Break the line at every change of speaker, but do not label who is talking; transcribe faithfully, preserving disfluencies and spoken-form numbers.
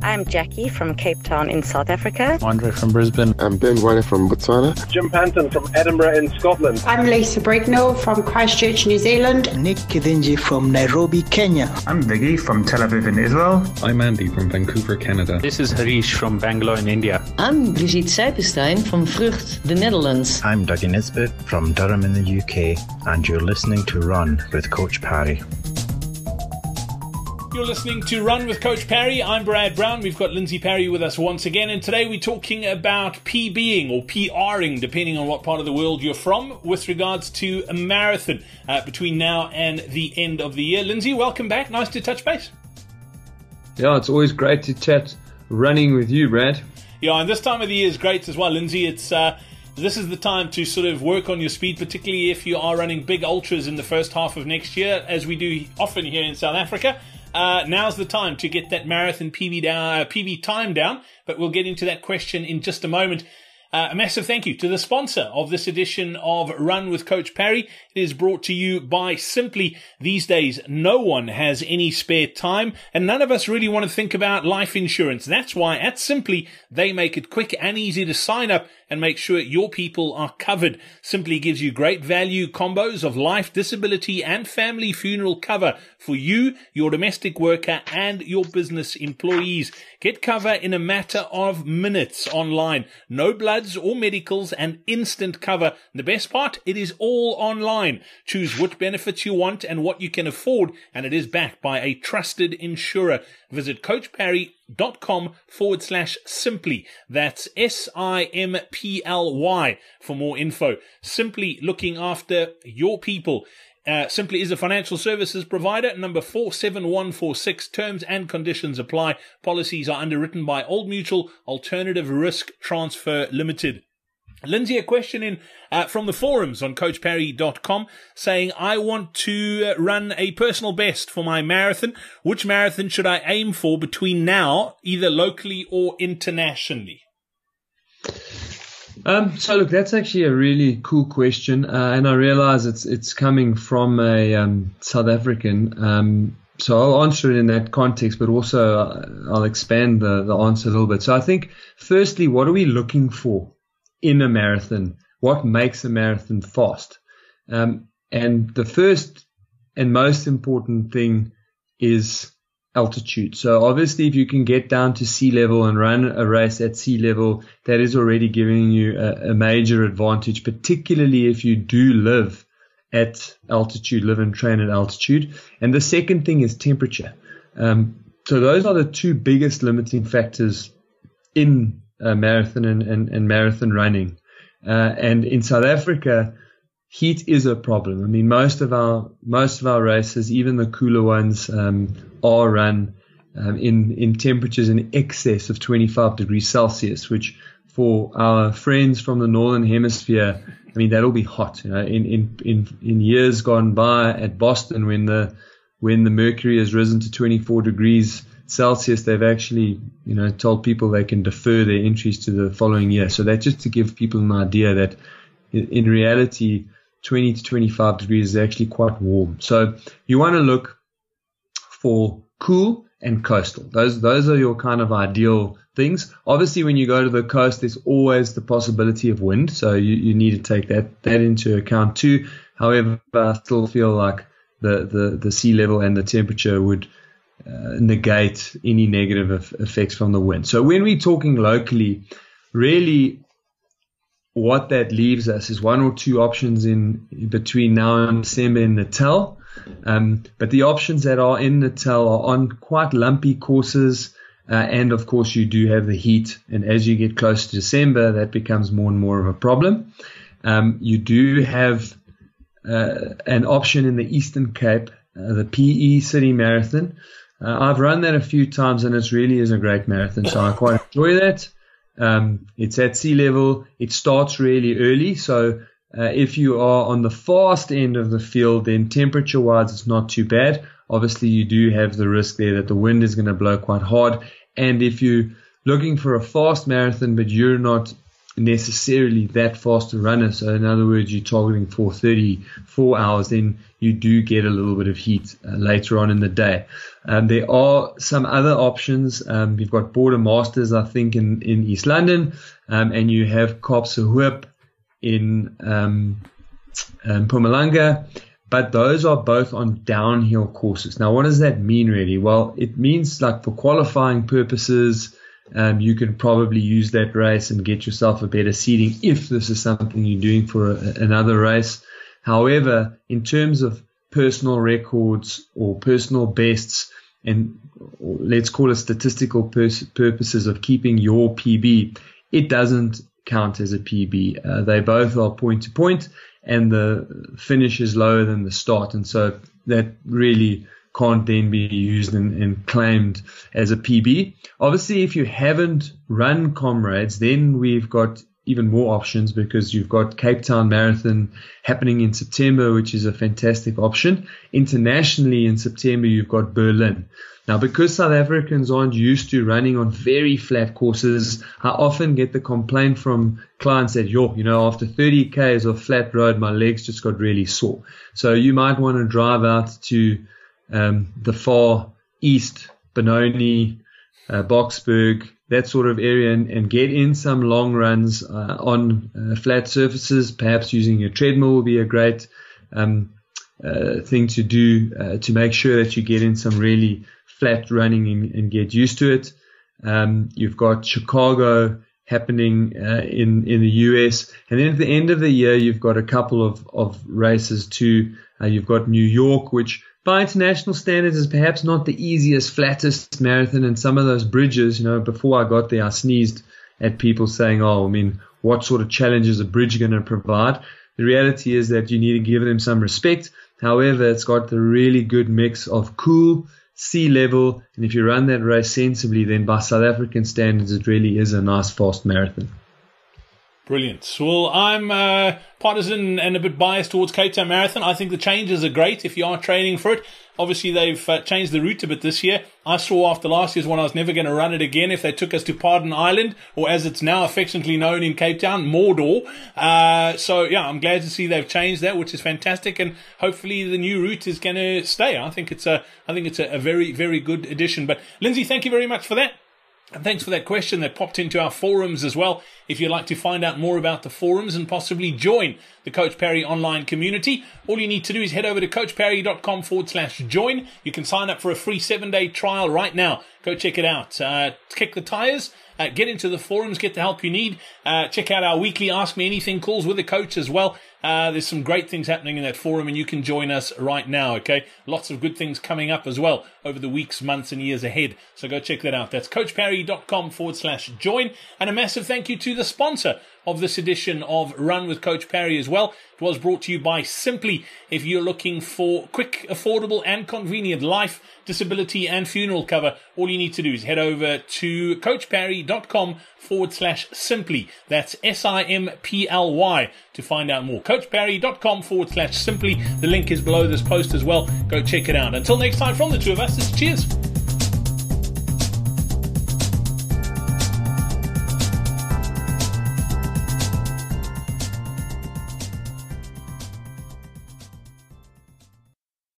I'm Jackie from Cape Town in South Africa.
Andre from Brisbane.
I'm Ben Wine from Botswana.
Jim Panton from Edinburgh in Scotland.
I'm Lisa Brignall from Christchurch, New Zealand.
Nick Kidinji from Nairobi, Kenya.
I'm Viggy from Tel Aviv in Israel.
I'm Andy from Vancouver, Canada.
This is Harish from Bangalore in India.
I'm Brigitte Seipenstein from Vrucht, the Netherlands.
I'm Dougie Nisbet from Durham in the U K, and you're listening to Run with Coach Parry.
You're listening to Run with Coach Parry. I'm Brad Brown. We've got Lindsay Parry with us once again, and today we're talking about PBing or PRing, depending on what part of the world you're from, with regards to a marathon uh, between now and the end of the year. Lindsay, welcome back. Nice to touch base.
Yeah, it's always great to chat running with you, Brad.
Yeah, and this time of the year is great as well, Lindsay. It's uh, this is the time to sort of work on your speed, particularly if you are running big ultras in the first half of next year, as we do often here in South Africa. Uh, now's the time to get that marathon P B down, uh, P B time down, but we'll get into that question in just a moment. Uh, a massive thank you to the sponsor of this edition of Run with Coach Parry. It is brought to you by Simply. These days, no one has any spare time, and none of us really want to think about life insurance. That's why at Simply, they make it quick and easy to sign up and make sure your people are covered. Simply gives you great value combos of life, disability, and family funeral cover for you, your domestic worker, and your business employees. Get cover in a matter of minutes online. No bloods or medicals and instant cover. The best part, it is all online. Choose which benefits you want and what you can afford, and it is backed by a trusted insurer. Visit coachparry.com forward slash simply. That's S I M P L Y for more info. Simply looking after your people. Uh, Simply is a financial services provider. Number four seven one four six. Terms and conditions apply. Policies are underwritten by Old Mutual Alternative Risk Transfer Limited. Lindsay, a question in uh, from the forums on coach parry dot com saying, I want to uh, run a personal best for my marathon. Which marathon should I aim for between now, either locally or internationally?
Um, so look, that's actually a really cool question, uh, and I realize it's it's coming from a um, South African. Um, so I'll answer it in that context, but also I'll expand the, the answer a little bit. So I think, firstly, what are we looking for in a marathon? What makes a marathon fast? Um, and the first and most important thing is altitude. So obviously, if you can get down to sea level and run a race at sea level, that is already giving you a, a major advantage, particularly if you do live at altitude, live and train at altitude. And the second thing is temperature. Um, so those are the two biggest limiting factors in a marathon and, and, and marathon running. Uh, and in South Africa, heat is a problem. I mean, most of our most of our races, even the cooler ones, um, are run um, in in temperatures in excess of twenty-five degrees Celsius, which for our friends from the northern hemisphere, I mean, that'll be hot. You know, in in in, in years gone by at Boston, when the when the mercury has risen to twenty-four degrees Celsius, they've actually, you know, told people they can defer their entries to the following year. So that's just to give people an idea that in, in reality, twenty to twenty-five degrees is actually quite warm. So you want to look for cool and coastal. Those those are your kind of ideal things. Obviously, when you go to the coast, there's always the possibility of wind. So you, you need to take that, that into account too. However, I still feel like the, the, the sea level and the temperature would uh, negate any negative effects from the wind. So when we're talking locally, really what that leaves us is one or two options in between now and December in Natal. Um, but the options that are in Natal are on quite lumpy courses. Uh, and of course you do have the heat. And as you get close to December, that becomes more and more of a problem. Um, you do have uh, an option in the Eastern Cape, uh, the P E City Marathon. Uh, I've run that a few times and it really is a great marathon. So I quite enjoy that. Um, it's at sea level. It starts really early. So uh, if you are on the fast end of the field, then temperature wise, it's not too bad. Obviously, you do have the risk there that the wind is going to blow quite hard. And if you're looking for a fast marathon, but you're not necessarily that fast a runner. So in other words, you're targeting for thirty-four hours, then you do get a little bit of heat uh, later on in the day. Um, there are some other options. Um, you've got Border Masters, I think, in, in East London, um, and you have Kaapse Hoop in um, um, Mpumalanga. But those are both on downhill courses. Now, what does that mean really? Well, it means like for qualifying purposes, um, you can probably use that race and get yourself a better seeding if this is something you're doing for a, another race. However, in terms of personal records or personal bests, and let's call it statistical pers- purposes of keeping your P B, it doesn't count as a P B. Uh, they both are point to point, and the finish is lower than the start, and so that really can't then be used and, and claimed as a P B. Obviously, if you haven't run Comrades, then we've got even more options, because you've got Cape Town Marathon happening in September, which is a fantastic option. Internationally in September, you've got Berlin. Now, because South Africans aren't used to running on very flat courses, I often get the complaint from clients that, yo, you know, after thirty kays of flat road, my legs just got really sore. So you might want to drive out to um, the far east, Benoni, uh, Boksburg, that sort of area, and, and get in some long runs uh, on uh, flat surfaces. Perhaps using a treadmill will be a great um, uh, thing to do uh, to make sure that you get in some really flat running and, and get used to it. Um, you've got Chicago happening uh, in, in the U S. And then at the end of the year, you've got a couple of, of races too. Uh, you've got New York, which by international standards is perhaps not the easiest, flattest marathon. And some of those bridges, you know, before I got there, I sneezed at people saying, oh, I mean, what sort of challenge is a bridge going to provide? The reality is that you need to give them some respect. However, it's got the really good mix of cool, sea level, and if you run that race sensibly, then by South African standards, it really is a nice, fast marathon.
Brilliant. Well, I'm uh, partisan and a bit biased towards Cape Town Marathon. I think the changes are great if you are training for it. Obviously, they've uh, changed the route a bit this year. I saw after last year's one I was never going to run it again if they took us to Pardon Island, or as it's now affectionately known in Cape Town, Mordor. Uh, so, yeah, I'm glad to see they've changed that, which is fantastic, and hopefully the new route is going to stay. I think it's a, I think it's a, a very, very good addition. But, Lindsay, thank you very much for that. And thanks for that question that popped into our forums as well. If you'd like to find out more about the forums and possibly join the Coach Parry online community, all you need to do is head over to coachparry.com forward slash join. You can sign up for a free seven-day trial right now. Go check it out. Uh, kick the tires. Uh, get into the forums, get the help you need. Uh, check out our weekly Ask Me Anything calls with the coach as well. Uh, there's some great things happening in that forum, and you can join us right now, okay? Lots of good things coming up as well over the weeks, months, and years ahead. So go check that out. That's coachparry.com forward slash join. And a massive thank you to the sponsor of this edition of Run with Coach Parry as well. It was brought to you by Simply. If you're looking for quick, affordable, and convenient life, disability, and funeral cover, all you need to do is head over to coachparry.com forward slash simply. That's S I M P L Y to find out more. coachparry.com forward slash simply. The link is below this post as well. Go check it out. Until next time, from the two of us, it's cheers.